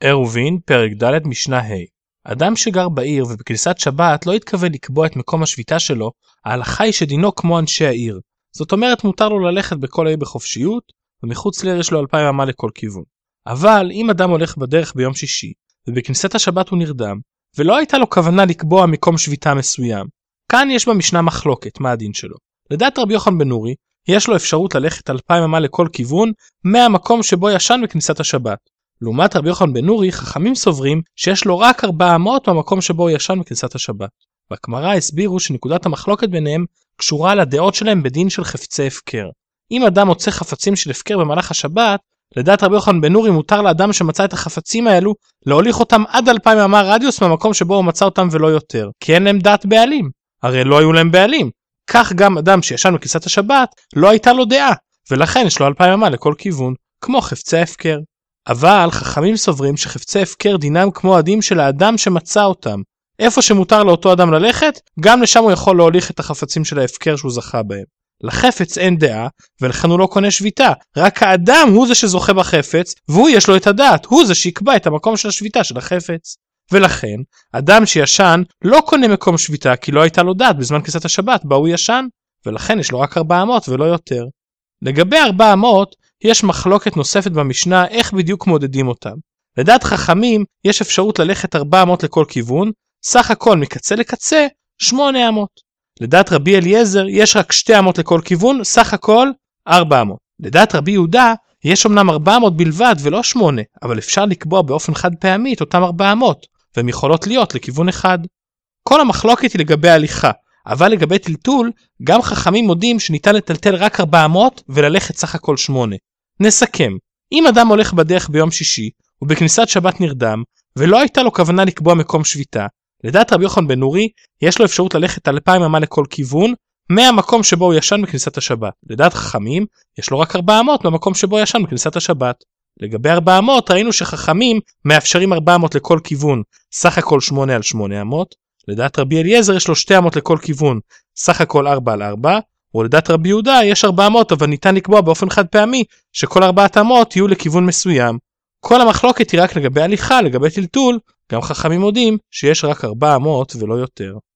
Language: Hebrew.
עירובין, פרק ד' משנה ה'. אדם שגר בעיר ובכניסת שבת לא התכוון לקבוע את מקום השביתה שלו, ההלכה היא שדינו כמו אנשי העיר. זאת אומרת, מותר לו ללכת בכל העיר בחופשיות, ומחוץ לעיר יש לו 2,000 אמה לכל כיוון. אבל אם אדם הולך בדרך ביום שישי, ובכניסת השבת הוא נרדם, ולא הייתה לו כוונה לקבוע מקום שביתה מסוים, כאן יש במשנה מחלוקת, מה הדין שלו. לדעת רבי יוחנן בן נורי, יש לו אפשרות ללכת 2,000 אמה לכל כיוון, מהמקום שבו ישן בכניסת השבת. לעומת רבי יוחנן בן נורי, חכמים סוברים שיש לו רק 400 במקום שבו הוא ישן בכניסת השבת. בגמרא הסבירו שנקודת המחלוקת ביניהם קשורה לדעות שלהם בדין של חפצי הפקר. אם אדם מוצא חפצים של הפקר במהלך השבת, לדעת רבי יוחנן בן נורי מותר לאדם שמצא את החפצים האלו להוליך אותם עד 2,000 אמה רדיוס מהמקום שבו הוא מצא אותם ולא יותר, כי אין להם דעת בעלים. הרי לא היו להם בעלים. כך גם אדם שישן בכניסת השבת לא הייתה לו דעה, ולכן יש לו 2,000 אמה לכל כיוון, כמו חפצי הפקר. אבל חכמים סוברים שחפצי הפקר דינם כמו הדין של האדם שמצא אותם. איפה שמותר לאותו אדם ללכת, גם לשם הוא יכול להוליך את החפצים של ההפקר שהוא זכה בהם. לחפץ אין דעה, ולכן הוא לא קונה שביתה. רק האדם הוא זה שזוכה בחפץ, והוא יש לו את הדעת, הוא זה שיקבע את המקום של השביתה של החפץ. ולכן, אדם שישן לא קונה מקום שביתה, כי לא הייתה לו דעת בזמן כניסת השבת בה הוא ישן, ולכן יש לו רק 400 ולא יותר. לגבי 400, יש מחלוקת נוספת במשנה איך בדיוק מודדים אותם. לדעת חכמים, יש אפשרות ללכת 400 לכל כיוון, סך הכל מקצה לקצה 800. לדעת רבי אליעזר, יש רק 200 לכל כיוון, סך הכל 400. לדעת רבי יהודה, יש אמנם 400 בלבד ולא 8, אבל אפשר לקבוע באופן חד פעמי את אותם 400, והם יכולות להיות לכיוון אחד. כל המחלוקת היא לגבי הליכה, אבל לגבי טלטול, גם חכמים מודים שניתן לטלטל רק 400 וללכת סך הכל 8. נסכם, אם אדם הולך בדרך ביום שישי, ובכניסת שבת נרדם, ולא הייתה לו כוונה לקבוע מקום שביתה, לדעת רבי יוחנן בן נורי, יש לו אפשרות ללכת 2,000 אמה לכל כיוון, מהמקום שבו הוא ישן בכניסת השבת. לדעת חכמים, יש לו רק 400 במקום שבו ישן בכניסת השבת. לגבי 400, ראינו שחכמים מאפשרים 400 לכל כיוון, סך הכל 8 על 800. לדעת רבי אליעזר יש לו 200 לכל כיוון, סך הכל 4 על 4. ולדעת רבי יהודה יש 400, אבל ניתן לקבוע באופן חד פעמי שכל 400 יהיו לכיוון מסוים. כל המחלוקת היא רק לגבי הליכה, לגבי טלטול, גם חכמים מודים שיש רק 400 ולא יותר.